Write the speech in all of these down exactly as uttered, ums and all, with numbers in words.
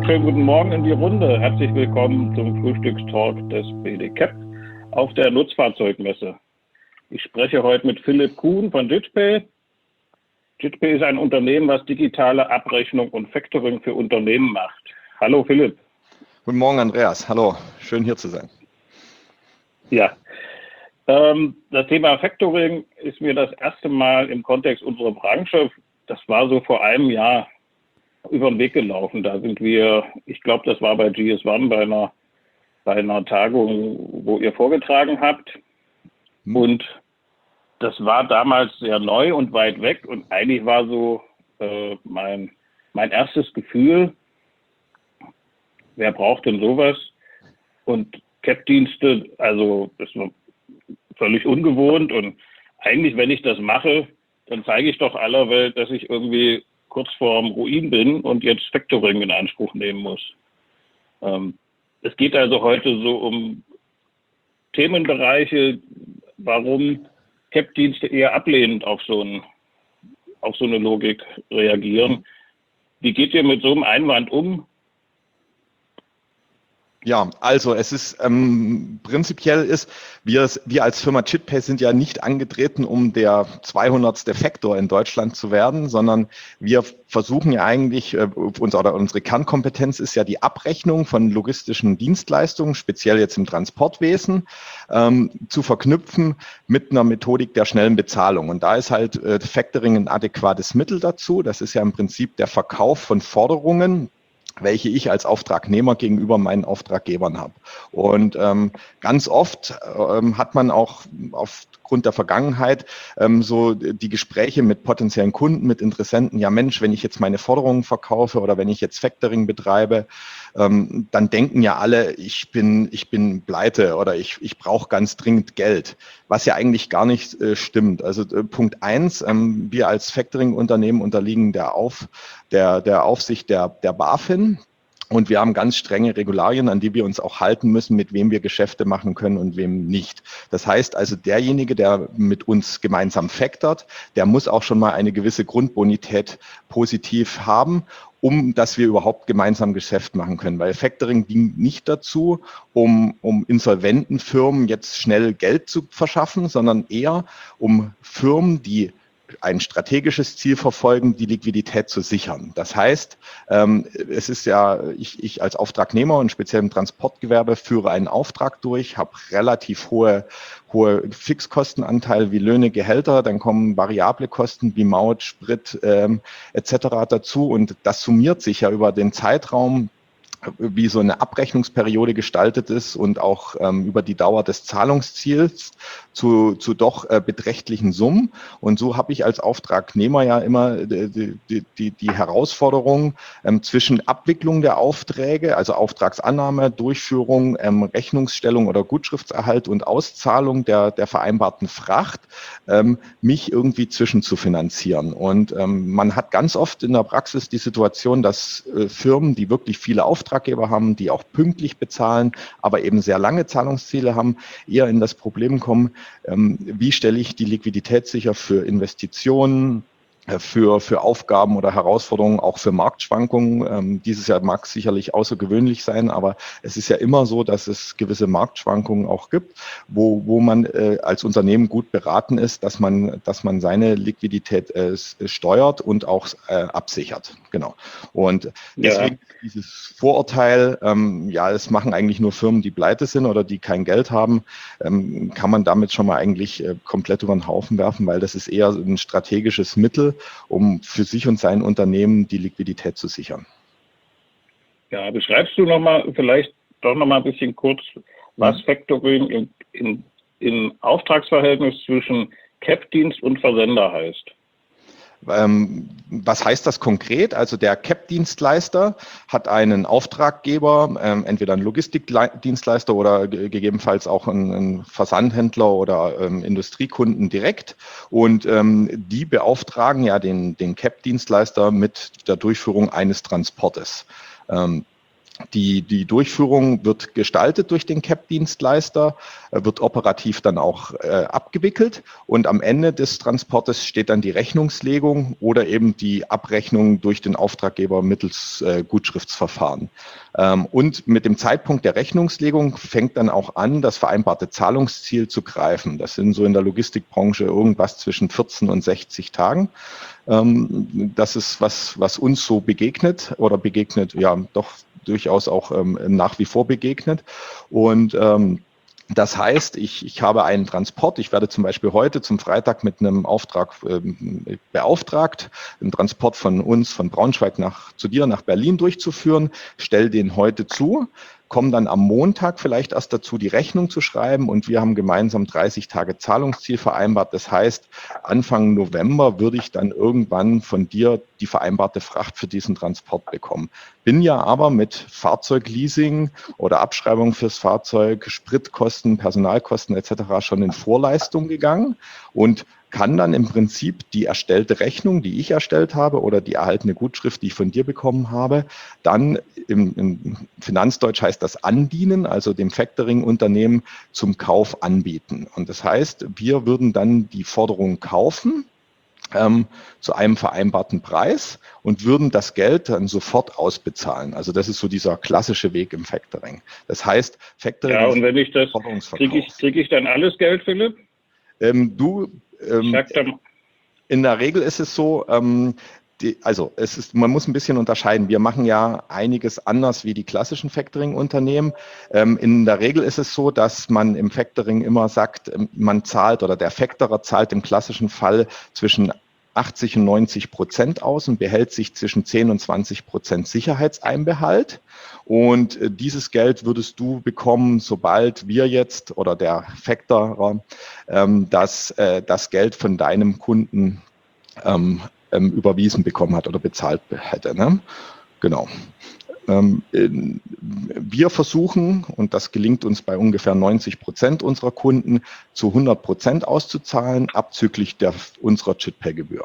schönen guten Morgen in die Runde. Herzlich willkommen zum Frühstückstalk des B D C A P auf der Nutzfahrzeugmesse. Ich spreche heute mit Philipp Kuhn von JITPAY. JITPAY ist ein Unternehmen, was digitale Abrechnung und Factoring für Unternehmen macht. Hallo Philipp. Guten Morgen Andreas, hallo, schön hier zu sein. Ja, ähm, das Thema Factoring ist mir das erste Mal im Kontext unserer Branche, das war so vor einem Jahr, über den Weg gelaufen. Da sind wir, ich glaube, das war bei G S eins bei einer, bei einer Tagung, wo ihr vorgetragen habt. Und das war damals sehr neu und weit weg. Und eigentlich war so äh, mein, mein erstes Gefühl, wer braucht denn sowas? Und C A P-Dienste, also das war völlig ungewohnt. Und eigentlich, wenn ich das mache, dann zeige ich doch aller Welt, dass ich irgendwie kurz vorm Ruin bin und jetzt Factoring in Anspruch nehmen muss. Ähm, es geht also heute so um Themenbereiche, warum C A P-Dienste eher ablehnend auf so, ein, auf so eine Logik reagieren. Wie geht ihr mit so einem Einwand um? Ja, also es ist ähm, prinzipiell ist, wir, wir als Firma JITPAY sind ja nicht angetreten, um der zweihundertste Factor in Deutschland zu werden, sondern wir versuchen ja eigentlich, äh, unser, oder unsere Kernkompetenz ist ja die Abrechnung von logistischen Dienstleistungen, speziell jetzt im Transportwesen, ähm, zu verknüpfen mit einer Methodik der schnellen Bezahlung. Und da ist halt äh, Factoring ein adäquates Mittel dazu. Das ist ja im Prinzip der Verkauf von Forderungen, welche ich als Auftragnehmer gegenüber meinen Auftraggebern habe. Und ähm, ganz oft ähm, hat man auch aufgrund der Vergangenheit ähm, so die Gespräche mit potenziellen Kunden, mit Interessenten, ja Mensch, wenn ich jetzt meine Forderungen verkaufe oder wenn ich jetzt Factoring betreibe, ähm, dann denken ja alle, ich bin, ich bin pleite oder ich, ich brauche ganz dringend Geld, was ja eigentlich gar nicht äh, stimmt. Also äh, Punkt eins, ähm, wir als Factoring-Unternehmen unterliegen der, Auf, der, der Aufsicht der, der BaFin. Und wir haben ganz strenge Regularien, an die wir uns auch halten müssen, mit wem wir Geschäfte machen können und wem nicht. Das heißt also, derjenige, der mit uns gemeinsam factort, der muss auch schon mal eine gewisse Grundbonität positiv haben, um dass wir überhaupt gemeinsam Geschäft machen können. Weil Factoring dient nicht dazu, um, um insolventen Firmen jetzt schnell Geld zu verschaffen, sondern eher um Firmen, die ein strategisches Ziel verfolgen, die Liquidität zu sichern. Das heißt, ähm, es ist ja, ich, ich als Auftragnehmer und speziell im Transportgewerbe führe einen Auftrag durch, habe relativ hohe, hohe Fixkostenanteil wie Löhne, Gehälter, dann kommen variable Kosten wie Maut, Sprit ähm, et cetera dazu und das summiert sich ja über den Zeitraum, wie so eine Abrechnungsperiode gestaltet ist und auch ähm, über die Dauer des Zahlungsziels zu, zu doch äh, beträchtlichen Summen. Und so habe ich als Auftragnehmer ja immer die, die, die, die Herausforderung ähm, zwischen Abwicklung der Aufträge, also Auftragsannahme, Durchführung, ähm, Rechnungsstellung oder Gutschriftserhalt und Auszahlung der, der vereinbarten Fracht, ähm, mich irgendwie zwischen zu finanzieren. Und ähm, man hat ganz oft in der Praxis die Situation, dass äh, Firmen, die wirklich viele Aufträge Auftraggeber haben, die auch pünktlich bezahlen, aber eben sehr lange Zahlungsziele haben, eher in das Problem kommen, ähm, wie stelle ich die Liquidität sicher für Investitionen, für, für Aufgaben oder Herausforderungen, auch für Marktschwankungen. Ähm, dieses Jahr mag sicherlich außergewöhnlich sein, aber es ist ja immer so, dass es gewisse Marktschwankungen auch gibt, wo, wo man äh, als Unternehmen gut beraten ist, dass man, dass man seine Liquidität äh, steuert und auch äh, absichert. Genau. Und deswegen ja. Dieses Vorurteil, ähm, ja, es machen eigentlich nur Firmen, die pleite sind oder die kein Geld haben, ähm, kann man damit schon mal eigentlich äh, komplett über den Haufen werfen, weil das ist eher ein strategisches Mittel, um für sich und sein Unternehmen die Liquidität zu sichern. Ja, beschreibst du noch mal vielleicht doch noch mal ein bisschen kurz, was Factoring im, im, im Auftragsverhältnis zwischen C A P-Dienst und Versender heißt? Ähm, was heißt das konkret? Also der C A P-Dienstleister hat einen Auftraggeber, ähm, entweder einen Logistikdienstleister oder gegebenenfalls auch einen, einen Versandhändler oder ähm, Industriekunden direkt. Und ähm, die beauftragen ja den, den C A P-Dienstleister mit der Durchführung eines Transportes. Ähm, Die, die Durchführung wird gestaltet durch den C A P-Dienstleister, wird operativ dann auch äh, abgewickelt und am Ende des Transportes steht dann die Rechnungslegung oder eben die Abrechnung durch den Auftraggeber mittels äh, Gutschriftsverfahren. Ähm, und mit dem Zeitpunkt der Rechnungslegung fängt dann auch an, das vereinbarte Zahlungsziel zu greifen. Das sind so in der Logistikbranche irgendwas zwischen vierzehn und sechzig Tagen. Ähm, das ist was, was uns so begegnet oder begegnet, ja, doch durchaus auch ähm, nach wie vor begegnet. Und ähm, das heißt, ich, ich habe einen Transport, ich werde zum Beispiel heute zum Freitag mit einem Auftrag ähm, beauftragt, einen Transport von uns, von Braunschweig nach, zu dir nach Berlin durchzuführen, stelle den heute zu, komme dann am Montag vielleicht erst dazu, die Rechnung zu schreiben und wir haben gemeinsam dreißig Tage Zahlungsziel vereinbart. Das heißt, Anfang November würde ich dann irgendwann von dir die vereinbarte Fracht für diesen Transport bekommen. Bin ja aber mit Fahrzeugleasing oder Abschreibung fürs Fahrzeug, Spritkosten, Personalkosten et cetera schon in Vorleistung gegangen und kann dann im Prinzip die erstellte Rechnung, die ich erstellt habe oder die erhaltene Gutschrift, die ich von dir bekommen habe, dann im, im Finanzdeutsch heißt das andienen, also dem Factoring-Unternehmen zum Kauf anbieten. Und das heißt, wir würden dann die Forderung kaufen ähm, zu einem vereinbarten Preis und würden das Geld dann sofort ausbezahlen. Also das ist so dieser klassische Weg im Factoring. Das heißt, Factoring Ja, und wenn ich das, ist kriege ich, krieg ich dann alles Geld, Philipp? Ähm, du, ähm, Dann, in der Regel ist es so, ähm, die, also es ist, man muss ein bisschen unterscheiden. Wir machen ja einiges anders wie die klassischen Factoring-Unternehmen. Ähm, in der Regel ist es so, dass man im Factoring immer sagt, man zahlt oder der Factorer zahlt im klassischen Fall zwischen achtzig und neunzig Prozent aus und behält sich zwischen zehn und zwanzig Prozent Sicherheitseinbehalt. Und äh, dieses Geld würdest du bekommen, sobald wir jetzt oder der Factorer ähm, das, äh, das Geld von deinem Kunden ähm, ähm, überwiesen bekommen hat oder bezahlt hätte. Ne? Genau. Ähm, in, wir versuchen, und das gelingt uns bei ungefähr neunzig Prozent unserer Kunden, zu hundert Prozent auszuzahlen, abzüglich der, unserer JITpay-Gebühr.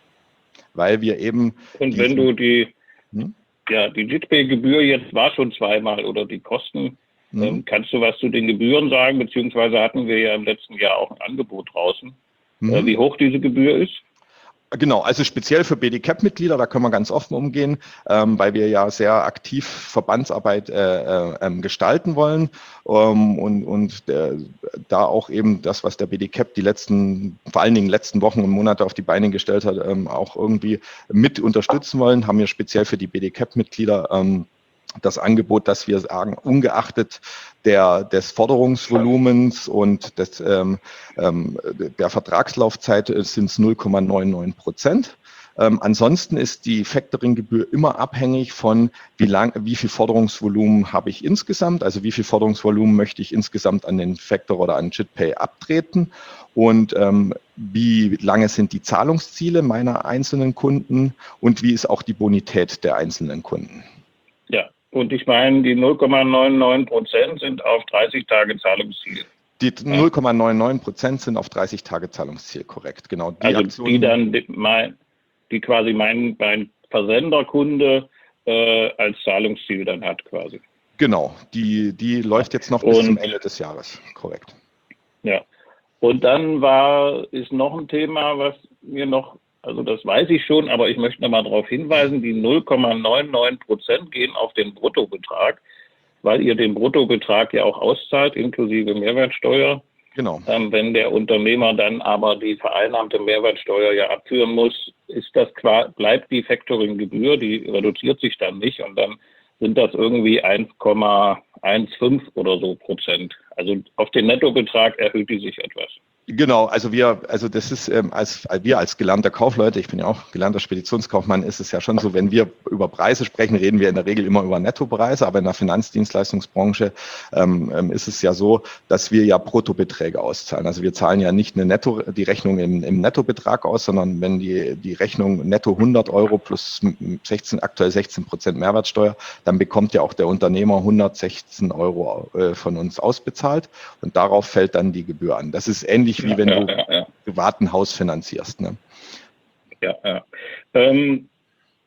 Weil wir eben... Und wenn du die, hm? ja, die JITpay-Gebühr jetzt war schon zweimal oder die Kosten, hm? ähm, kannst du was zu den Gebühren sagen, beziehungsweise hatten wir ja im letzten Jahr auch ein Angebot draußen, hm? äh, wie hoch diese Gebühr ist? Genau, also speziell für B D C A P-Mitglieder, da können wir ganz offen umgehen, ähm, weil wir ja sehr aktiv Verbandsarbeit äh, äh, gestalten wollen ähm, und, und der, da auch eben das, was der B D C A P die letzten, vor allen Dingen letzten Wochen und Monate auf die Beine gestellt hat, ähm, auch irgendwie mit unterstützen wollen, haben wir speziell für die B D C A P-Mitglieder ähm, das Angebot, dass wir sagen, ungeachtet der, des Forderungsvolumens und des, ähm, ähm, der Vertragslaufzeit sind es null Komma neunundneunzig Prozent. Ähm, ansonsten ist die Factoring-Gebühr immer abhängig von, wie lang, wie viel Forderungsvolumen habe ich insgesamt, also wie viel Forderungsvolumen möchte ich insgesamt an den Factor oder an JITpay abtreten und ähm, wie lange sind die Zahlungsziele meiner einzelnen Kunden und wie ist auch die Bonität der einzelnen Kunden. Ja. Und ich meine, die null Komma neunundneunzig Prozent sind auf dreißig Tage Zahlungsziel. Die null Komma neunundneunzig Prozent sind auf dreißig Tage Zahlungsziel, korrekt, genau. Die also Aktionen, die dann, die, mein, die quasi mein, mein Versenderkunde äh, als Zahlungsziel dann hat quasi. Genau, die, die läuft jetzt noch bis Und, zum Ende des Jahres, korrekt. Ja, und dann war, ist noch ein Thema, was mir noch, also das weiß ich schon, aber ich möchte noch mal darauf hinweisen, die null Komma neunundneunzig Prozent gehen auf den Bruttobetrag, weil ihr den Bruttobetrag ja auch auszahlt, inklusive Mehrwertsteuer. Genau. Ähm, wenn der Unternehmer dann aber die vereinnahmte Mehrwertsteuer ja abführen muss, ist das klar, bleibt die Factoring-Gebühr, die reduziert sich dann nicht und dann sind das irgendwie eins Komma fünfzehn oder so Prozent. Also auf den Nettobetrag erhöht die sich etwas. Genau, also wir, also das ist, ähm, als wir als gelernter Kaufleute, ich bin ja auch gelernter Speditionskaufmann, ist es ja schon so, wenn wir über Preise sprechen, reden wir in der Regel immer über Nettopreise, aber in der Finanzdienstleistungsbranche ähm, ist es ja so, dass wir ja Bruttobeträge auszahlen. Also wir zahlen ja nicht eine Netto, die Rechnung im, im Nettobetrag aus, sondern wenn die, die Rechnung netto hundert Euro plus sechzehn, aktuell sechzehn Prozent Mehrwertsteuer, dann bekommt ja auch der Unternehmer hundertsechzehn Euro äh, von uns ausbezahlt und darauf fällt dann die Gebühr an. Das ist ähnlich wie wenn ja, du ja, ja. privat ein Haus finanzierst. Ne? Ja, ja. Ähm,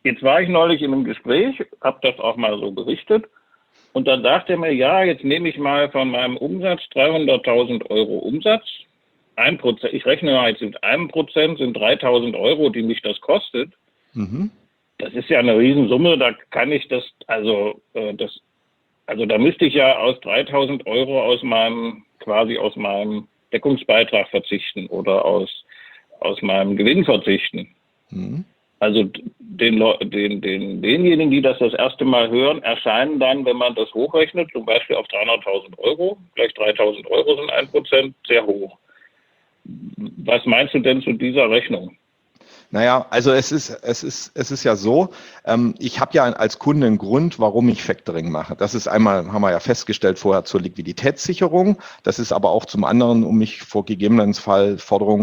jetzt war ich neulich in einem Gespräch, habe das auch mal so berichtet und dann sagte er mir, ja, jetzt nehme ich mal von meinem Umsatz dreihunderttausend Euro Umsatz, ein Prozent, ich rechne mal jetzt mit einem Prozent, sind dreitausend Euro, die mich das kostet. Mhm. Das ist ja eine Riesensumme, da kann ich das, also äh, das, also da müsste ich ja aus dreitausend Euro aus meinem, quasi aus meinem Deckungsbeitrag verzichten oder aus, aus meinem Gewinn verzichten. Mhm. Also den, den, den, denjenigen, die das das erste Mal hören, erscheinen dann, wenn man das hochrechnet, zum Beispiel auf dreihunderttausend Euro, gleich dreitausend Euro sind ein Prozent, sehr hoch. Was meinst du denn zu dieser Rechnung? Naja, also es ist, es ist, es ist ja so, ähm, ich habe ja als Kunde einen Grund, warum ich Factoring mache. Das ist einmal, haben wir ja festgestellt vorher zur Liquiditätssicherung. Das ist aber auch zum anderen, um mich vor gegebenenfalls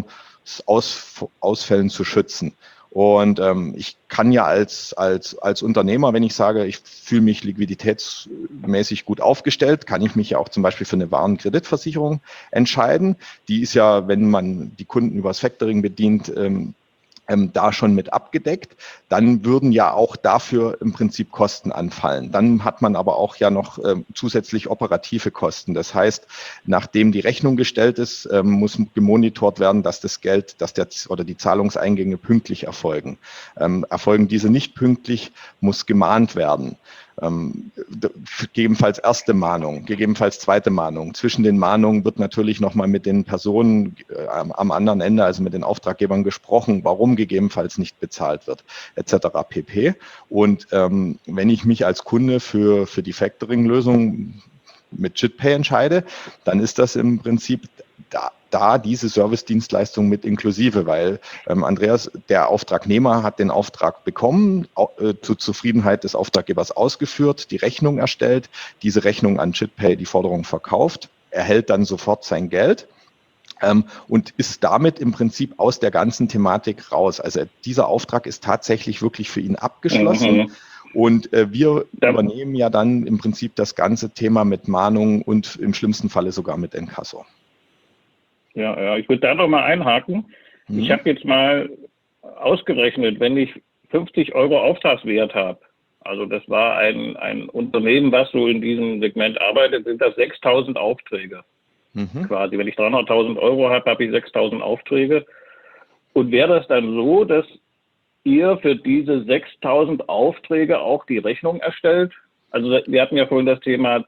Forderungsausfällen zu schützen. Und ähm, ich kann ja als, als, als Unternehmer, wenn ich sage, ich fühle mich liquiditätsmäßig gut aufgestellt, kann ich mich ja auch zum Beispiel für eine Warenkreditversicherung entscheiden. Die ist ja, wenn man die Kunden übers Factoring bedient, ähm, ähm, da schon mit abgedeckt. Dann würden ja auch dafür im Prinzip Kosten anfallen. Dann hat man aber auch ja noch ähm, zusätzlich operative Kosten. Das heißt, nachdem die Rechnung gestellt ist, ähm, muss gemonitort werden, dass das Geld, dass der oder die Zahlungseingänge pünktlich erfolgen. Ähm, erfolgen diese nicht pünktlich, muss gemahnt werden. Ähm, gegebenenfalls erste Mahnung, gegebenenfalls zweite Mahnung. Zwischen den Mahnungen wird natürlich nochmal mit den Personen äh, am anderen Ende, also mit den Auftraggebern gesprochen, warum gegebenenfalls nicht bezahlt wird, et cetera pp. Und ähm, wenn ich mich als Kunde für, für die Factoring-Lösung mit JITPay entscheide, dann ist das im Prinzip da, da diese Service-Dienstleistung mit inklusive, weil ähm, Andreas, der Auftragnehmer hat den Auftrag bekommen, äh, zur Zufriedenheit des Auftraggebers ausgeführt, die Rechnung erstellt, diese Rechnung an JITPay die Forderung verkauft, erhält dann sofort sein Geld. Ähm, und ist damit im Prinzip aus der ganzen Thematik raus. Also dieser Auftrag ist tatsächlich wirklich für ihn abgeschlossen. Mhm. Und äh, wir ja. übernehmen ja dann im Prinzip das ganze Thema mit Mahnung und im schlimmsten Falle sogar mit Inkasso. Ja, ja, ich würde da noch mal einhaken. Mhm. Ich habe jetzt mal ausgerechnet, wenn ich fünfzig Euro Auftragswert habe, also das war ein, ein Unternehmen, was so in diesem Segment arbeitet, sind das sechstausend Aufträge. Mhm. Quasi, wenn ich dreihunderttausend Euro habe, habe ich sechstausend Aufträge. Und wäre das dann so, dass ihr für diese sechstausend Aufträge auch die Rechnung erstellt? Also wir hatten ja vorhin das Thema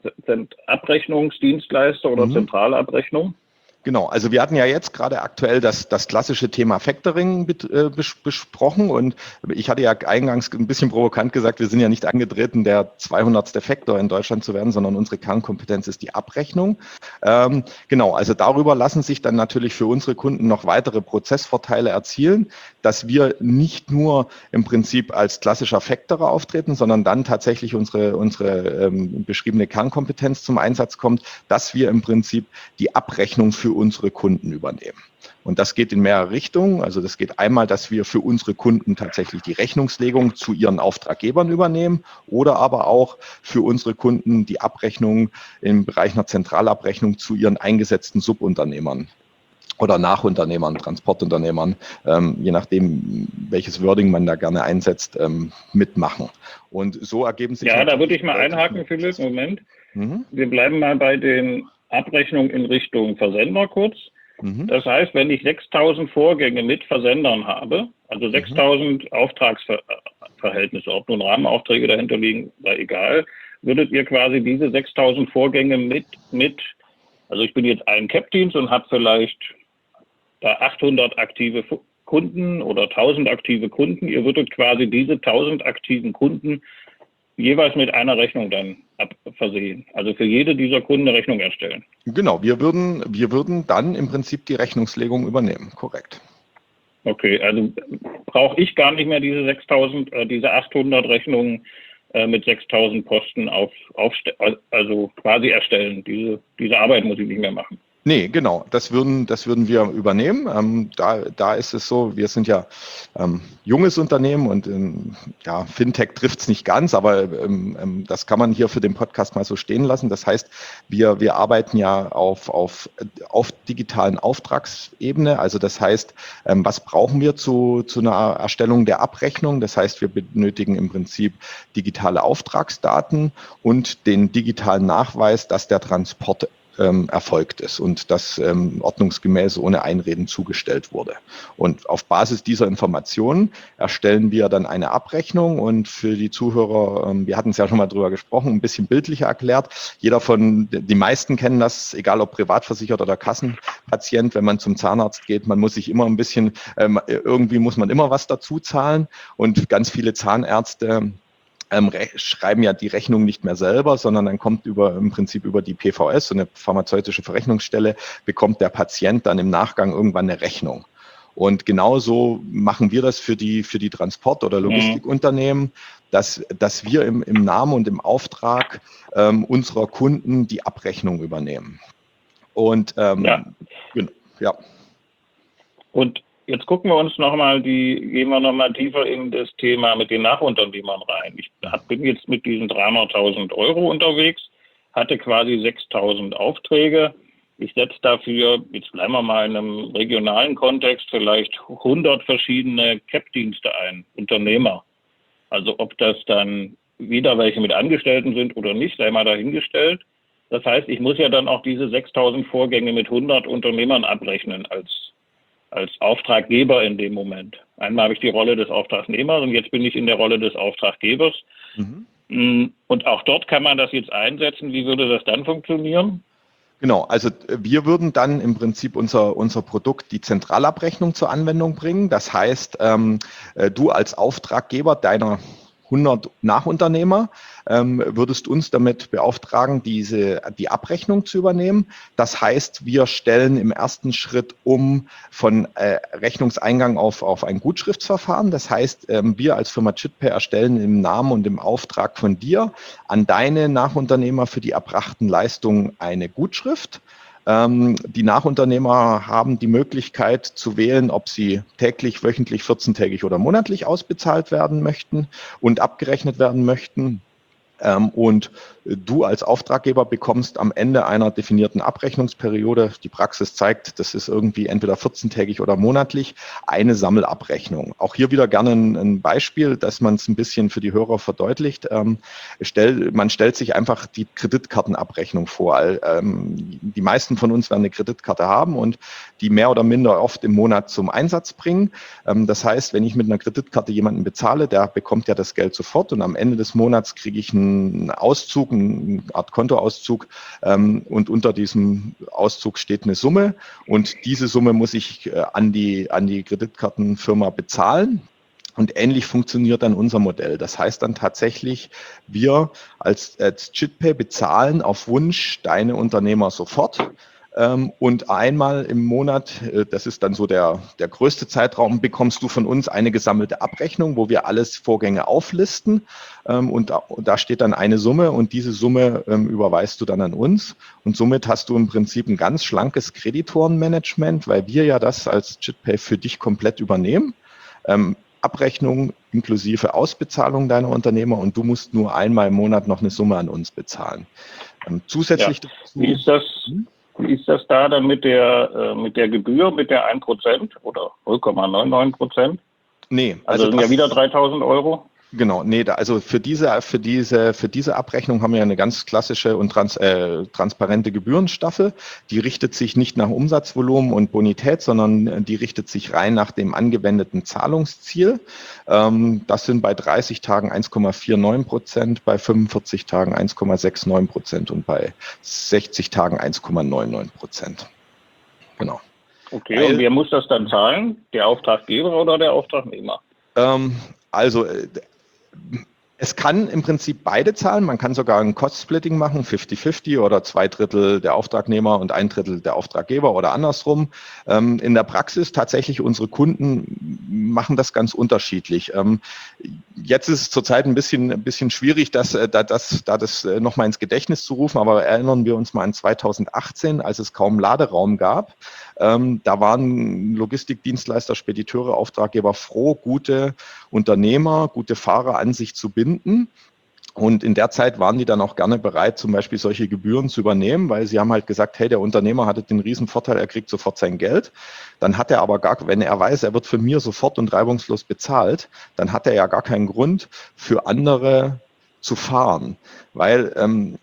Abrechnungsdienstleister oder mhm. Zentralabrechnung. Genau, also wir hatten ja jetzt gerade aktuell das, das klassische Thema Factoring mit, äh, bes, besprochen und ich hatte ja eingangs ein bisschen provokant gesagt, wir sind ja nicht angetreten, der zweihundertste Factor in Deutschland zu werden, sondern unsere Kernkompetenz ist die Abrechnung. Ähm, genau, also darüber lassen sich dann natürlich für unsere Kunden noch weitere Prozessvorteile erzielen, dass wir nicht nur im Prinzip als klassischer Factorer auftreten, sondern dann tatsächlich unsere, unsere ähm, beschriebene Kernkompetenz zum Einsatz kommt, dass wir im Prinzip die Abrechnung für unsere Kunden übernehmen. Und das geht in mehrere Richtungen. Also das geht einmal, dass wir für unsere Kunden tatsächlich die Rechnungslegung zu ihren Auftraggebern übernehmen oder aber auch für unsere Kunden die Abrechnung im Bereich einer Zentralabrechnung zu ihren eingesetzten Subunternehmern oder Nachunternehmern, Transportunternehmern, ähm, je nachdem, welches Wording man da gerne einsetzt, ähm, mitmachen. Und so ergeben sich... Ja, da würde ich mal einhaken, Philipp, Moment. Mhm. Wir bleiben mal bei den Abrechnung in Richtung Versender kurz. Mhm. Das heißt, wenn ich sechstausend Vorgänge mit Versendern habe, also sechstausend mhm. Auftragsverhältnisse, ob nun Rahmenaufträge dahinter liegen, war egal, würdet ihr quasi diese sechstausend Vorgänge mit, mit, also ich bin jetzt ein Cap-Dienst und habe vielleicht da achthundert aktive Kunden oder tausend aktive Kunden, ihr würdet quasi diese tausend aktiven Kunden jeweils mit einer Rechnung dann versehen. Also für jede dieser Kunden eine Rechnung erstellen. Genau, wir würden, wir würden dann im Prinzip die Rechnungslegung übernehmen, korrekt. Okay, also brauche ich gar nicht mehr diese sechstausend, äh, diese achthundert Rechnungen äh, mit sechstausend Posten auf, auf, also quasi erstellen. Diese, diese Arbeit muss ich nicht mehr machen. Nee, genau, das würden, das würden wir übernehmen. Ähm, da, da ist es so, wir sind ja ähm, junges Unternehmen und ähm, ja, Fintech trifft es nicht ganz, aber ähm, ähm, das kann man hier für den Podcast mal so stehen lassen. Das heißt, wir, wir arbeiten ja auf, auf, auf digitalen Auftragsebene. Also das heißt, ähm, was brauchen wir zu, zu einer Erstellung der Abrechnung? Das heißt, wir benötigen im Prinzip digitale Auftragsdaten und den digitalen Nachweis, dass der Transport ähm, erfolgt ist und das ähm, ordnungsgemäß ohne Einreden zugestellt wurde. Und auf Basis dieser Informationen erstellen wir dann eine Abrechnung und für die Zuhörer, ähm, wir hatten es ja schon mal drüber gesprochen, ein bisschen bildlicher erklärt. Jeder von, die meisten kennen das, egal ob privatversichert oder Kassenpatient, wenn man zum Zahnarzt geht, man muss sich immer ein bisschen, ähm, irgendwie muss man immer was dazu zahlen und ganz viele Zahnärzte Ähm, schreiben ja die Rechnung nicht mehr selber, sondern dann kommt über im Prinzip über die P V S, so eine pharmazeutische Verrechnungsstelle, bekommt der Patient dann im Nachgang irgendwann eine Rechnung. Und genauso machen wir das für die, für die Transport- oder Logistikunternehmen, dass, dass wir im, im Namen und im Auftrag ähm, unserer Kunden die Abrechnung übernehmen. Und Ja. ähm, ja. Und jetzt gucken wir uns nochmal die, gehen wir nochmal tiefer in das Thema mit den Nachunternehmern rein. Ich bin jetzt mit diesen dreihunderttausend Euro unterwegs, hatte quasi sechstausend Aufträge. Ich setze dafür, jetzt bleiben wir mal in einem regionalen Kontext, vielleicht hundert verschiedene C A P-Dienste ein, Unternehmer. Also ob das dann wieder welche mit Angestellten sind oder nicht, sei mal dahingestellt. Das heißt, ich muss ja dann auch diese sechstausend Vorgänge mit hundert Unternehmern abrechnen als als Auftraggeber in dem Moment. Einmal habe ich die Rolle des Auftragnehmers und jetzt bin ich in der Rolle des Auftraggebers. Mhm. Und auch dort kann man das jetzt einsetzen. Wie würde das dann funktionieren? Genau, also wir würden dann im Prinzip unser, unser Produkt, die Zentralabrechnung zur Anwendung bringen. Das heißt, ähm, du als Auftraggeber deiner hundert Nachunternehmer ähm, würdest uns damit beauftragen, diese, die Abrechnung zu übernehmen. Das heißt, wir stellen im ersten Schritt um von äh, Rechnungseingang auf, auf ein Gutschriftsverfahren. Das heißt, ähm, wir als Firma ChitPay erstellen im Namen und im Auftrag von dir an deine Nachunternehmer für die erbrachten Leistungen eine Gutschrift. Die Nachunternehmer haben die Möglichkeit zu wählen, ob sie täglich, wöchentlich, vierzehntägig oder monatlich ausbezahlt werden möchten und abgerechnet werden möchten. Und du als Auftraggeber bekommst am Ende einer definierten Abrechnungsperiode, die Praxis zeigt, das ist irgendwie entweder vierzehntägig oder monatlich, eine Sammelabrechnung. Auch hier wieder gerne ein Beispiel, dass man es ein bisschen für die Hörer verdeutlicht. Man stellt sich einfach die Kreditkartenabrechnung vor. Die meisten von uns werden eine Kreditkarte haben und die mehr oder minder oft im Monat zum Einsatz bringen. Das heißt, wenn ich mit einer Kreditkarte jemanden bezahle, der bekommt ja das Geld sofort und am Ende des Monats kriege ich einen einen Auszug, eine Art Kontoauszug ähm, und unter diesem Auszug steht eine Summe und diese Summe muss ich äh, an die, an die Kreditkartenfirma bezahlen. Und ähnlich funktioniert dann unser Modell. Das heißt dann tatsächlich, wir als, als ChitPay bezahlen auf Wunsch deine Unternehmer sofort. Und einmal im Monat, das ist dann so der, der größte Zeitraum, bekommst du von uns eine gesammelte Abrechnung, wo wir alles Vorgänge auflisten. Und da steht dann eine Summe und diese Summe überweist du dann an uns. Und somit hast du im Prinzip ein ganz schlankes Kreditorenmanagement, weil wir ja das als ChitPay für dich komplett übernehmen. Abrechnung inklusive Ausbezahlung deiner Unternehmer und du musst nur einmal im Monat noch eine Summe an uns bezahlen. Zusätzlich ja. dazu. Wie ist das? Wie ist das da dann mit der, äh, mit der Gebühr, mit der ein Prozent oder null Komma neunundneunzig Prozent? Nee. Also, also sind ja wieder dreitausend Euro. Genau, nee, da, also für diese, für diese, für diese Abrechnung haben wir eine ganz klassische und trans, äh, transparente Gebührenstaffel. Die richtet sich nicht nach Umsatzvolumen und Bonität, sondern die richtet sich rein nach dem angewendeten Zahlungsziel. Ähm, das sind bei dreißig Tagen eins Komma neunundvierzig Prozent, bei fünfundvierzig Tagen eins Komma neunundsechzig Prozent und bei sechzig Tagen eins Komma neunundneunzig Prozent. Genau. Okay, Weil, und wer muss das dann zahlen? Der Auftraggeber oder der Auftragnehmer? Ähm, also, Es kann im Prinzip beide zahlen. Man kann sogar ein Cost-Splitting machen, fifty fifty oder zwei Drittel der Auftragnehmer und ein Drittel der Auftraggeber oder andersrum. Ähm, in der Praxis tatsächlich unsere Kunden machen das ganz unterschiedlich. Ähm, jetzt ist es zurzeit ein bisschen, ein bisschen schwierig, das, da, das, da das nochmal ins Gedächtnis zu rufen, aber erinnern wir uns mal an zweitausendachtzehn, als es kaum Laderaum gab. Ähm, da waren Logistikdienstleister, Spediteure, Auftraggeber froh, gute Unternehmer, gute Fahrer an sich zu binden. Und in der Zeit waren die dann auch gerne bereit, zum Beispiel solche Gebühren zu übernehmen, weil sie haben halt gesagt, hey, der Unternehmer hatte den riesen Vorteil, er kriegt sofort sein Geld. Dann hat er aber gar, wenn er weiß, er wird von mir sofort und reibungslos bezahlt, dann hat er ja gar keinen Grund für andere zu fahren, weil ähm,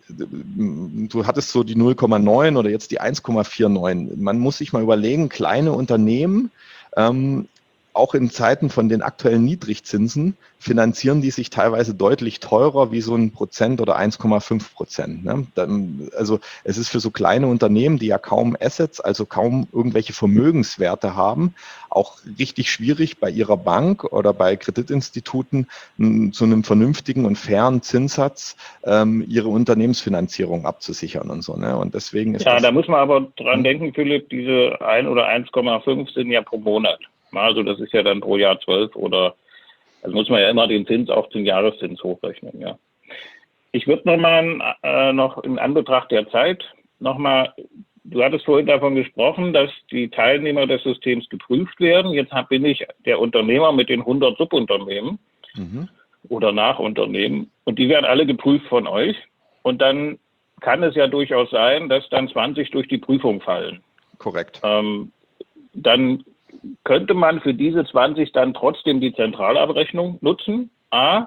du hattest so die null Komma neun oder jetzt die eins Komma neunundvierzig. Man muss sich mal überlegen, kleine Unternehmen, ähm, auch in Zeiten von den aktuellen Niedrigzinsen, finanzieren die sich teilweise deutlich teurer wie so ein Prozent oder eins Komma fünf Prozent. Ne? Dann, also es ist für so kleine Unternehmen, die ja kaum Assets, also kaum irgendwelche Vermögenswerte haben, auch richtig schwierig bei ihrer Bank oder bei Kreditinstituten m, zu einem vernünftigen und fairen Zinssatz ähm, ihre Unternehmensfinanzierung abzusichern und so. Ne? Und deswegen ist Ja, das. da muss man aber dran Hm? denken, Philipp, diese ein oder eins Komma fünf sind ja pro Monat. Also das ist ja dann pro Jahr zwölf oder, also muss man ja immer den Zins auf den Jahreszins hochrechnen, ja. Ich würde nochmal äh, noch in Anbetracht der Zeit nochmal, du hattest vorhin davon gesprochen, dass die Teilnehmer des Systems geprüft werden. Jetzt hab, bin ich der Unternehmer mit den hundert Subunternehmen Mhm. oder Nachunternehmen und die werden alle geprüft von euch und dann kann es ja durchaus sein, dass dann zwanzig durch die Prüfung fallen. Korrekt. Ähm, dann könnte man für diese zwanzig dann trotzdem die Zentralabrechnung nutzen? A.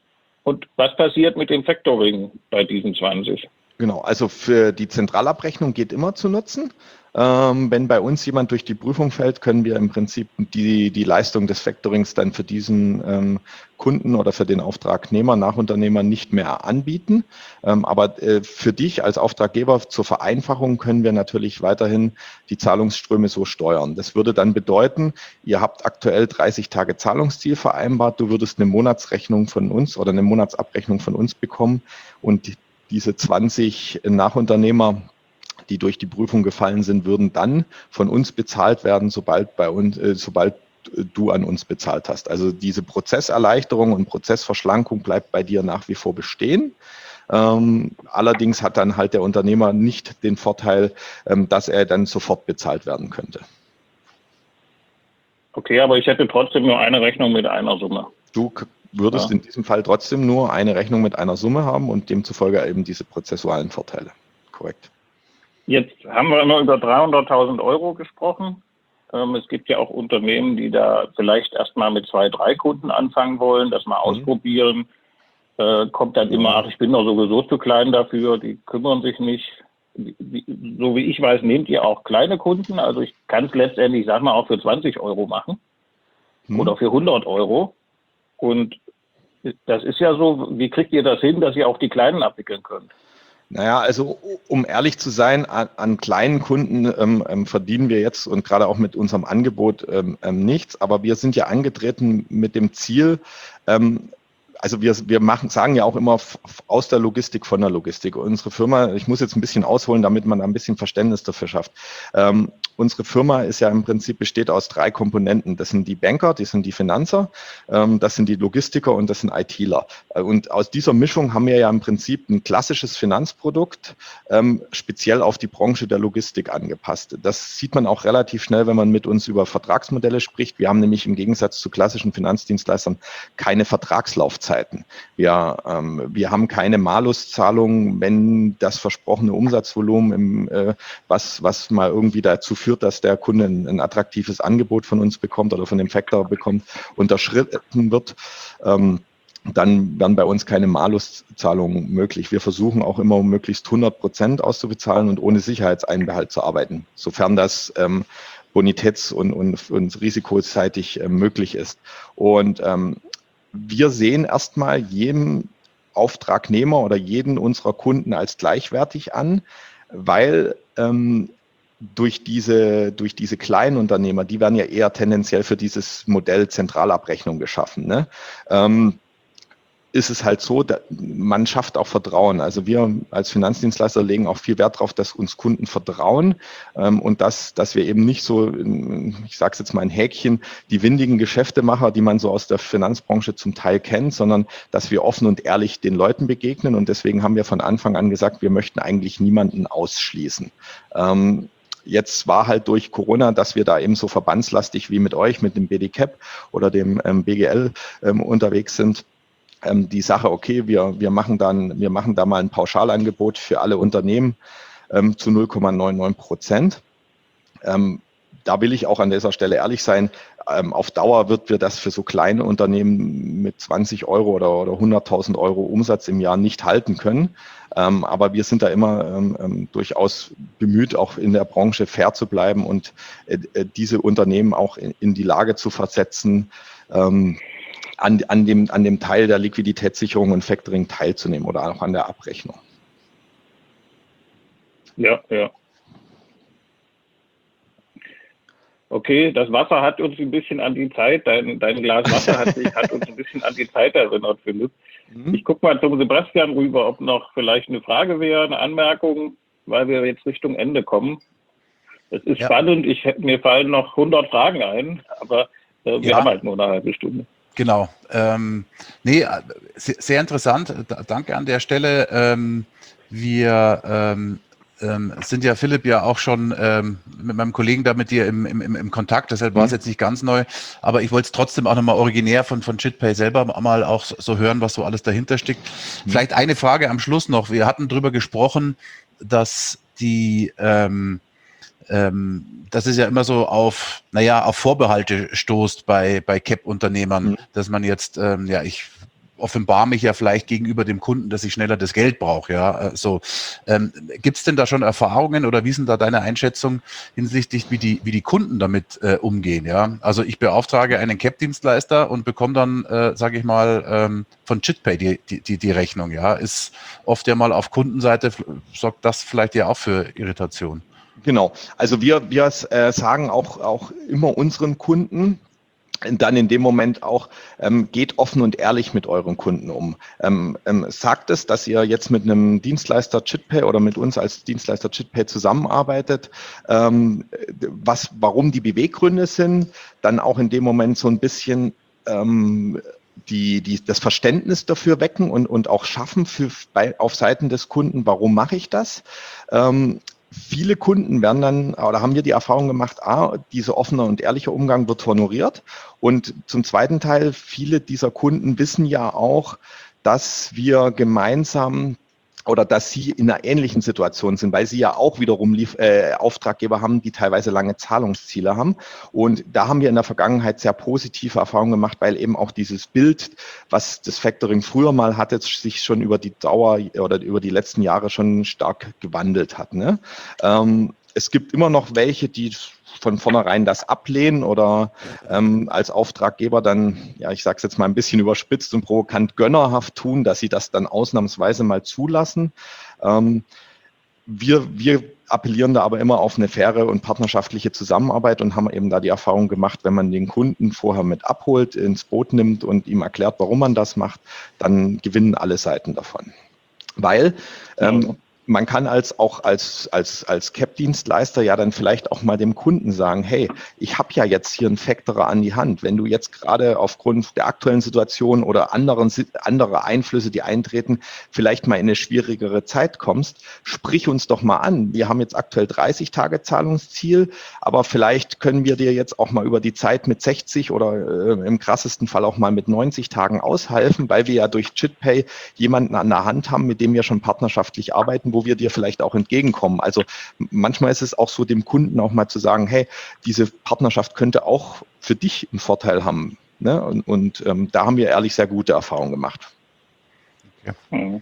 Und was passiert mit dem Factoring bei diesen zwanzig? Genau, also für die Zentralabrechnung geht immer zu nutzen. Ähm, wenn bei uns jemand durch die Prüfung fällt, können wir im Prinzip die, die Leistung des Factorings dann für diesen ähm, Kunden oder für den Auftragnehmer, Nachunternehmer nicht mehr anbieten. Ähm, aber äh, für dich als Auftraggeber zur Vereinfachung können wir natürlich weiterhin die Zahlungsströme so steuern. Das würde dann bedeuten, ihr habt aktuell dreißig Tage Zahlungsziel vereinbart, du würdest eine Monatsrechnung von uns oder eine Monatsabrechnung von uns bekommen und diese zwanzig Nachunternehmer, die durch die Prüfung gefallen sind, würden dann von uns bezahlt werden, sobald bei uns, äh, sobald du an uns bezahlt hast. Also diese Prozesserleichterung und Prozessverschlankung bleibt bei dir nach wie vor bestehen. Ähm, allerdings hat dann halt der Unternehmer nicht den Vorteil, ähm, dass er dann sofort bezahlt werden könnte. Okay, aber ich hätte trotzdem nur eine Rechnung mit einer Summe. Du würdest ja in diesem Fall trotzdem nur eine Rechnung mit einer Summe haben und demzufolge eben diese prozessualen Vorteile. Korrekt. Jetzt haben wir immer über dreihunderttausend Euro gesprochen. Ähm, es gibt ja auch Unternehmen, die da vielleicht erstmal mit zwei, drei Kunden anfangen wollen, das mal mhm. ausprobieren. Äh, kommt dann immer, ach, ich bin doch sowieso zu klein dafür, die kümmern sich nicht. Wie, so wie ich weiß, nehmt ihr auch kleine Kunden. Also ich kann es letztendlich, sag mal, auch für zwanzig Euro machen mhm. oder für hundert Euro. Und das ist ja so, wie kriegt ihr das hin, dass ihr auch die Kleinen abwickeln könnt? Naja, also um ehrlich zu sein, an, an kleinen Kunden ähm, ähm, verdienen wir jetzt und gerade auch mit unserem Angebot ähm, ähm, nichts. Aber wir sind ja angetreten mit dem Ziel, ähm, also wir, wir machen, sagen ja auch immer aus der Logistik von der Logistik. Unsere Firma, ich muss jetzt ein bisschen ausholen, damit man ein bisschen Verständnis dafür schafft. Ähm, unsere Firma ist ja im Prinzip besteht aus drei Komponenten. Das sind die Banker, das sind die Finanzer, ähm, das sind die Logistiker und das sind ITler. Und aus dieser Mischung haben wir ja im Prinzip ein klassisches Finanzprodukt, ähm, speziell auf die Branche der Logistik angepasst. Das sieht man auch relativ schnell, wenn man mit uns über Vertragsmodelle spricht. Wir haben nämlich im Gegensatz zu klassischen Finanzdienstleistern keine Vertragslaufzeit. Wir, ähm, wir haben keine Maluszahlung, wenn das versprochene Umsatzvolumen, im, äh, was, was mal irgendwie dazu führt, dass der Kunde ein, ein attraktives Angebot von uns bekommt oder von dem Factor bekommt, unterschritten wird. Ähm, dann werden bei uns keine Maluszahlungen möglich. Wir versuchen auch immer, um möglichst hundert Prozent auszubezahlen und ohne Sicherheitseinbehalt zu arbeiten, sofern das ähm, bonitäts- und, und, und risikoseitig äh, möglich ist. Und ähm, wir sehen erstmal jeden Auftragnehmer oder jeden unserer Kunden als gleichwertig an, weil ähm, durch diese, durch diese kleinen Unternehmer, die werden ja eher tendenziell für dieses Modell Zentralabrechnung geschaffen. Ne? Ähm, ist es halt so, da, man schafft auch Vertrauen. Also wir als Finanzdienstleister legen auch viel Wert darauf, dass uns Kunden vertrauen ähm, und dass, dass wir eben nicht so, ich sage es jetzt mal ein Häkchen, die windigen Geschäftemacher, die man so aus der Finanzbranche zum Teil kennt, sondern dass wir offen und ehrlich den Leuten begegnen. Und deswegen haben wir von Anfang an gesagt, wir möchten eigentlich niemanden ausschließen. Ähm, Jetzt war halt durch Corona, dass wir da eben so verbandslastig wie mit euch, mit dem B D C A P oder dem ähm, B G L ähm, unterwegs sind, die Sache, okay, wir, wir, machen dann, wir machen da mal ein Pauschalangebot für alle Unternehmen ähm, zu null Komma neunundneunzig Prozent. Ähm, da will ich auch an dieser Stelle ehrlich sein, ähm, auf Dauer wird wir das für so kleine Unternehmen mit zwanzig Euro oder, oder hunderttausend Euro Umsatz im Jahr nicht halten können. Ähm, aber wir sind da immer ähm, durchaus bemüht, auch in der Branche fair zu bleiben und äh, diese Unternehmen auch in, in die Lage zu versetzen, ähm, An, an, dem, an dem Teil der Liquiditätssicherung und Factoring teilzunehmen oder auch an der Abrechnung. Ja, ja. Okay, das Wasser hat uns ein bisschen an die Zeit, dein, dein Glas Wasser hat, sich, hat uns ein bisschen an die Zeit erinnert, Philipp. Mhm. Ich gucke mal zum Sebastian rüber, ob noch vielleicht eine Frage wäre, eine Anmerkung, weil wir jetzt Richtung Ende kommen. Es ist ja spannend, ich, mir fallen noch hundert Fragen ein, aber äh, wir ja. haben halt nur eine halbe Stunde. Genau. Ähm, nee, sehr, sehr interessant. Da, danke an der Stelle. Ähm, wir ähm, ähm, sind ja, Philipp, ja auch schon ähm, mit meinem Kollegen da mit dir im, im, im Kontakt, deshalb war es jetzt nicht ganz neu, aber ich wollte es trotzdem auch nochmal originär von, von JITpay selber mal auch so hören, was so alles dahinter steckt. Mhm. Vielleicht eine Frage am Schluss noch. Wir hatten drüber gesprochen, dass die ähm, Ähm, das ist ja immer so auf, naja, auf Vorbehalte stoßt bei, bei C A P-Unternehmern, mhm. dass man jetzt, ähm, ja, ich offenbar mich ja vielleicht gegenüber dem Kunden, dass ich schneller das Geld brauche, ja, so. Ähm, gibt es denn da schon Erfahrungen oder wie sind da deine Einschätzung hinsichtlich, wie die, wie die Kunden damit äh, umgehen, ja? Also ich beauftrage einen C A P-Dienstleister und bekomme dann, äh, sage ich mal, ähm, von JITpay die, die, die, die Rechnung, ja? Ist oft ja mal auf Kundenseite, sorgt das vielleicht ja auch für Irritation. Genau, also wir, wir äh, sagen auch, auch immer unseren Kunden, dann in dem Moment auch, ähm, geht offen und ehrlich mit euren Kunden um. Ähm, ähm, sagt es, dass ihr jetzt mit einem Dienstleister JITpay oder mit uns als Dienstleister JITpay zusammenarbeitet, ähm, was, warum die Beweggründe sind, dann auch in dem Moment so ein bisschen ähm, die, die, das Verständnis dafür wecken und, und auch schaffen für, bei, auf Seiten des Kunden, warum mache ich das? Ähm, Viele Kunden werden dann, oder haben wir die Erfahrung gemacht, a, dieser offene und ehrliche Umgang wird honoriert. Und zum zweiten Teil, viele dieser Kunden wissen ja auch, dass wir gemeinsam oder dass sie in einer ähnlichen Situation sind, weil sie ja auch wiederum Lief- äh, Auftraggeber haben, die teilweise lange Zahlungsziele haben. Und da haben wir in der Vergangenheit sehr positive Erfahrungen gemacht, weil eben auch dieses Bild, was das Factoring früher mal hatte, sich schon über die Dauer oder über die letzten Jahre schon stark gewandelt hat. Ne? Ähm, es gibt immer noch welche, die von vornherein das ablehnen oder ähm, als Auftraggeber dann, ja, ich sage es jetzt mal ein bisschen überspitzt und provokant gönnerhaft tun, dass sie das dann ausnahmsweise mal zulassen. Ähm, wir, wir appellieren da aber immer auf eine faire und partnerschaftliche Zusammenarbeit und haben eben da die Erfahrung gemacht, wenn man den Kunden vorher mit abholt, ins Boot nimmt und ihm erklärt, warum man das macht, dann gewinnen alle Seiten davon. Weil ähm, man kann als auch als als als C A P-Dienstleister ja dann vielleicht auch mal dem Kunden sagen, hey, ich habe ja jetzt hier einen Factorer an die Hand. Wenn du jetzt gerade aufgrund der aktuellen Situation oder anderen andere Einflüsse, die eintreten, vielleicht mal in eine schwierigere Zeit kommst, sprich uns doch mal an. Wir haben jetzt aktuell dreißig Tage Zahlungsziel, aber vielleicht können wir dir jetzt auch mal über die Zeit mit sechzig oder äh, im krassesten Fall auch mal mit neunzig Tagen aushelfen, weil wir ja durch JITpay jemanden an der Hand haben, mit dem wir schon partnerschaftlich arbeiten, wo wir dir vielleicht auch entgegenkommen. Also manchmal ist es auch so, dem Kunden auch mal zu sagen, hey, diese Partnerschaft könnte auch für dich einen Vorteil haben. Ne? Und, und ähm, da haben wir ehrlich sehr gute Erfahrungen gemacht. Ja.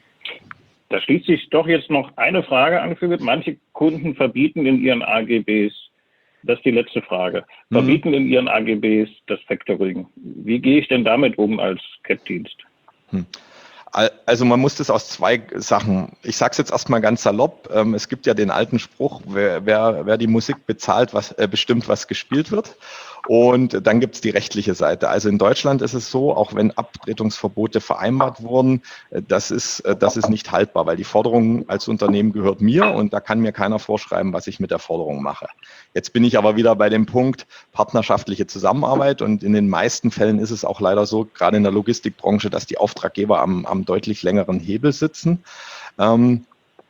Da schließt sich doch jetzt noch eine Frage an, Philipp. Manche Kunden verbieten in ihren A G Bs, das ist die letzte Frage, verbieten mhm. in ihren A G Bs das Factoring. Wie gehe ich denn damit um als C A P-Dienst? Hm. Also man muss das aus zwei Sachen, ich sage es jetzt erstmal ganz salopp, ähm, es gibt ja den alten Spruch, wer, wer, wer die Musik bezahlt, was äh, bestimmt, was gespielt wird. Und dann gibt es die rechtliche Seite. Also in Deutschland ist es so, auch wenn Abtretungsverbote vereinbart wurden, das ist, das ist nicht haltbar, weil die Forderung als Unternehmen gehört mir und da kann mir keiner vorschreiben, was ich mit der Forderung mache. Jetzt bin ich aber wieder bei dem Punkt partnerschaftliche Zusammenarbeit und in den meisten Fällen ist es auch leider so, gerade in der Logistikbranche, dass die Auftraggeber am, am deutlich längeren Hebel sitzen. Ähm,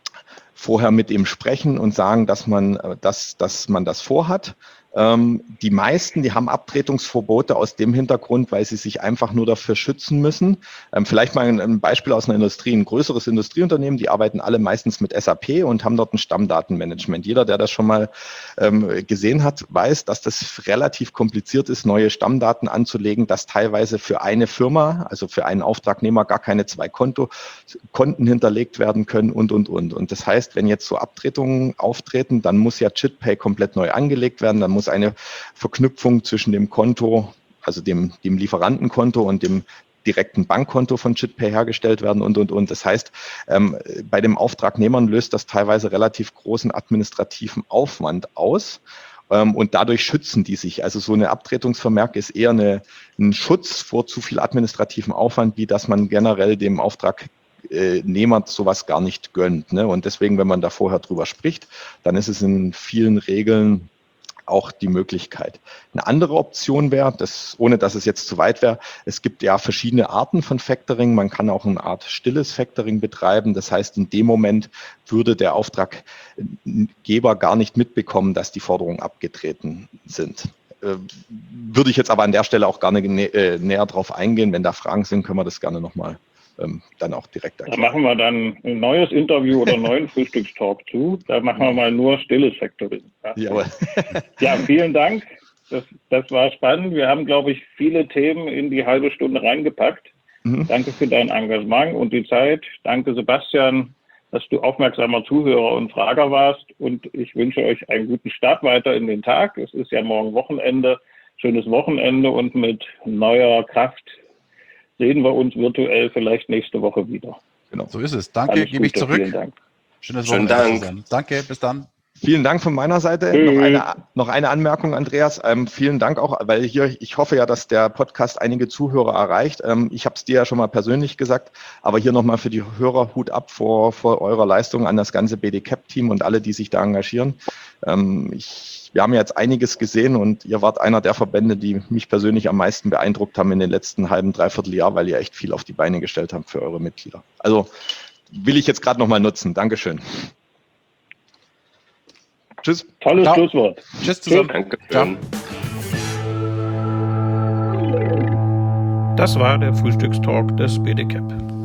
vorher mit ihm sprechen und sagen, dass man, dass, dass man das vorhat. Ähm, die meisten, die haben Abtretungsverbote aus dem Hintergrund, weil sie sich einfach nur dafür schützen müssen. Ähm, vielleicht mal ein, ein Beispiel aus einer Industrie, ein größeres Industrieunternehmen, die arbeiten alle meistens mit S A P und haben dort ein Stammdatenmanagement. Jeder, der das schon mal ähm, gesehen hat, weiß, dass das relativ kompliziert ist, neue Stammdaten anzulegen, dass teilweise für eine Firma, also für einen Auftragnehmer, gar keine zwei Konto, Konten hinterlegt werden können und, und, und. Und das heißt, wenn jetzt so Abtretungen auftreten, dann muss ja JITPay komplett neu angelegt werden, dann muss eine Verknüpfung zwischen dem Konto, also dem, dem Lieferantenkonto und dem direkten Bankkonto von JITPay hergestellt werden und, und, und. Das heißt, ähm, bei den Auftragnehmern löst das teilweise relativ großen administrativen Aufwand aus. Ähm, und dadurch schützen die sich. Also so eine Abtretungsvermerk ist eher eine, ein Schutz vor zu viel administrativen Aufwand, wie dass man generell dem Auftragnehmer sowas gar nicht gönnt. Ne? Und deswegen, wenn man da vorher drüber spricht, dann ist es in vielen Regeln auch die Möglichkeit. Eine andere Option wäre, das, ohne dass es jetzt zu weit wäre, es gibt ja verschiedene Arten von Factoring. Man kann auch eine Art stilles Factoring betreiben. Das heißt, in dem Moment würde der Auftraggeber gar nicht mitbekommen, dass die Forderungen abgetreten sind. Äh, würde ich jetzt aber an der Stelle auch gar nicht nä äh, näher drauf eingehen. Wenn da Fragen sind, können wir das gerne nochmal ähm, dann auch direkt erklären. Da machen wir dann ein neues Interview oder einen neuen Frühstückstalk zu. Da machen wir mal nur stilles Factoring. Ja, Jawohl. Ja, vielen Dank. Das, das war spannend. Wir haben, glaube ich, viele Themen in die halbe Stunde reingepackt. Mhm. Danke für dein Engagement und die Zeit. Danke, Sebastian, dass du aufmerksamer Zuhörer und Frager warst. Und ich wünsche euch einen guten Start weiter in den Tag. Es ist ja morgen Wochenende. Schönes Wochenende und mit neuer Kraft sehen wir uns virtuell vielleicht nächste Woche wieder. Genau, so ist es. Danke, gebe ich zurück. Vielen Dank. Schönes Schönen Wochenende. Dank. Danke, bis dann. Vielen Dank von meiner Seite. Mhm. Noch eine, noch eine Anmerkung, Andreas. Ähm, vielen Dank auch, weil hier, ich hoffe ja, dass der Podcast einige Zuhörer erreicht. Ähm, ich habe es dir ja schon mal persönlich gesagt, aber hier nochmal für die Hörer Hut ab vor, vor eurer Leistung an das ganze B D C A P-Team und alle, die sich da engagieren. Ähm, ich, wir haben jetzt einiges gesehen und ihr wart einer der Verbände, die mich persönlich am meisten beeindruckt haben in den letzten halben, dreiviertel Jahr, weil ihr echt viel auf die Beine gestellt habt für eure Mitglieder. Also will ich jetzt gerade nochmal nutzen. Dankeschön. Tschüss. Tolles Ciao. Schlusswort. Tschüss zusammen. Danke. Ciao. Das war der Frühstückstalk des B D C A P.